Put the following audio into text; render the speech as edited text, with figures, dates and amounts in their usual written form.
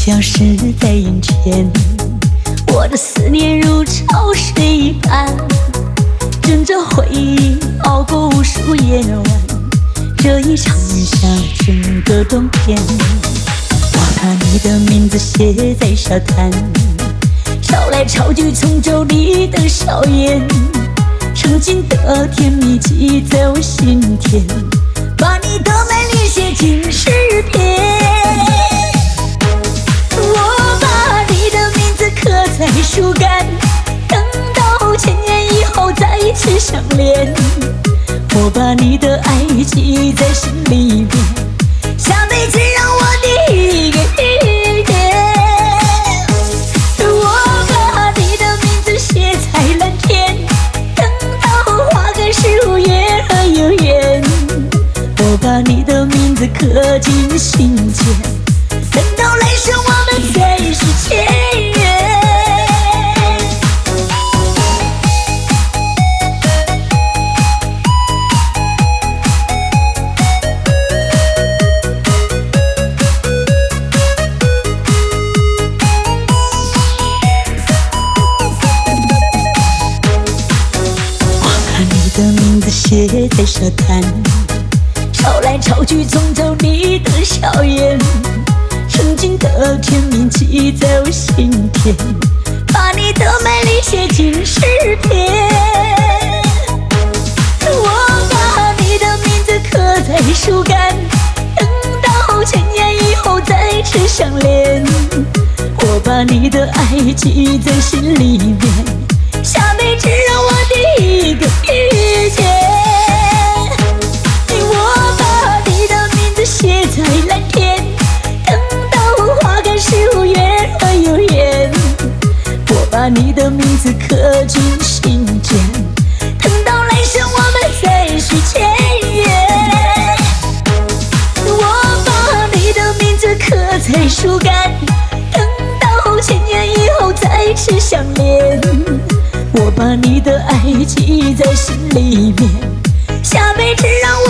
消失在眼前，我的思念如潮水一般，枕着回忆熬过无数夜晚，这一场雨下整个冬天。我把你的名字写在沙滩，潮来潮去从酒里的硝烟，曾经的甜蜜记在我心田，把你的美丽写进诗篇。我把你的名字刻在树干，等到千年以后再次相恋。我把你的爱记在心里面，下辈子让我第一个遇见。我把你的名字写在蓝天，等到花开时无言和有缘。我把你的名字刻进心间，等到来生我们再续前缘。的名字写在沙滩，潮来潮去从酒里的硝烟，曾经的甜蜜记在我心田，把你的美丽写进诗篇。我把你的名字刻在树干，等到千年以后再次相恋。我把你的爱记在心里面，下辈子让我第一个遇见。我把你的名字写在蓝天，等到花开时无言和有缘。我把你的名字刻进心间，等到来生我们再续前缘。我把你的名字刻在树干，等到千年以后再次相恋。我把你的爱记在心里面，下辈子让我